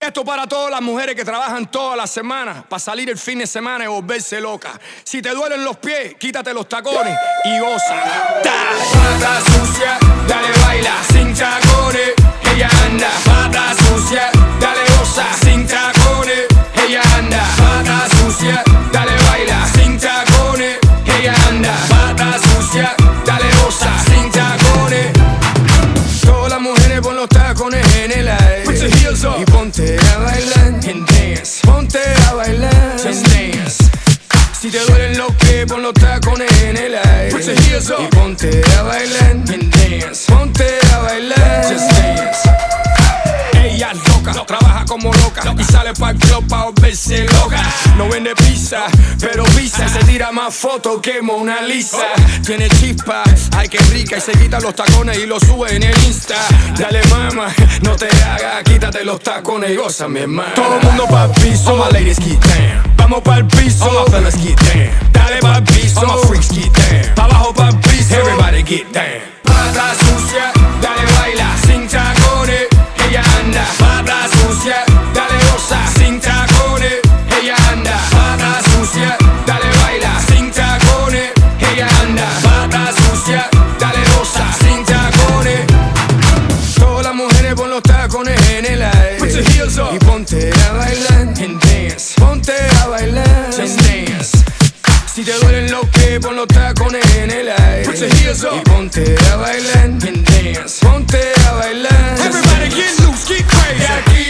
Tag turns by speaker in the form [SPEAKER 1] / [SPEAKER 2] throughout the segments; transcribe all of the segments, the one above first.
[SPEAKER 1] Esto para todas las mujeres que trabajan toda la semana para salir el fin de semana y volverse loca. Si te duelen los pies, quítate los tacones y goza. Pata sucia, dale baila sin tacones. Ella anda, pata sucia, dale goza sin tacones. Ella anda, pata sucia, dale baila sin tacones. Ella anda, pata sucia, dale goza sin tacones. Todas las mujeres pon los tacones en el aire. Put your heels up y ponte a bailar and dance. Ponte a bailar and dance. Si te duelen los pies, pon los tacones en el aire. Put your heels up y ponte a bailar and dance. Ponte a bailar, just dance. Ella es loca, trabaja como loca y sale pa'l club pa' volverse loca. No vende pizza, pero pisa. Se tira más fotos que Mona Lisa. Tiene chispa, ay que rica. Y se quita los tacones y los sube en el Insta. Dale mama, no te hagas, quítate los tacones y goza mi hermana. Todo el mundo pa'l piso, all my ladies get down. Vamos pa'l piso, all my fellas get down. Dale pa'l piso, all my freaks get down. Pa' abajo pa'l piso, everybody get down. Pata sucia, dale baila sin tacones. Ella anda, pata sucia, dale goza sin tacones. Ella anda, pata sucia, dale baila sin tacones. Ella anda, pata sucia, dale goza sin tacones. Todas las mujeres pon los tacones en el aire. Put your heels up y ponte a bailar and dance. Ponte a bailar and dance. Si te duelen los pies, pon los tacones en el aire. Put your heels up y ponte a bailar and dance. Ponte a bailar. Everybody get loose, get crazy. De aquí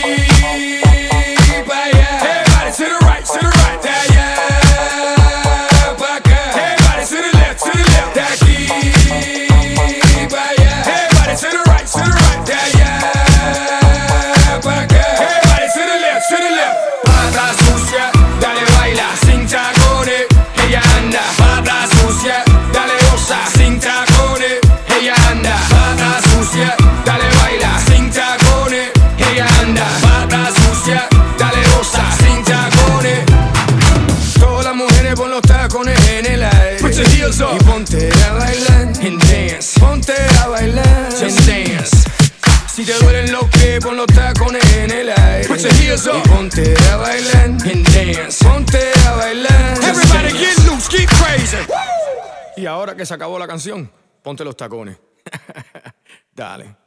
[SPEAKER 1] pa' allá. Everybody to the right, to the right. De allá pa' acá. Everybody to the left, to the left. De aquí pa' allá. Everybody to the right, to the right. De allá pa' acá. Everybody to the left, to the left. Pata sucia, dale baila sin tacones. Ella anda, pata sucia, dale goza sin tacones. Ella anda, pata sucia, dale baila sin tacones. Ella anda, pata sucia, dale goza sin tacones. Todas las mujeres pon los tacones en el aire. Put your heels up y ponte a bailar and dance. Ponte a bailar and dance. Si te duelen los pies, pon los tacones en el aire. Put your heels up y ponte a bailar and dance. Ponte a bailar. Everybody get loose, get crazy. Y ahora que se acabó la canción, ponte los tacones. Dale.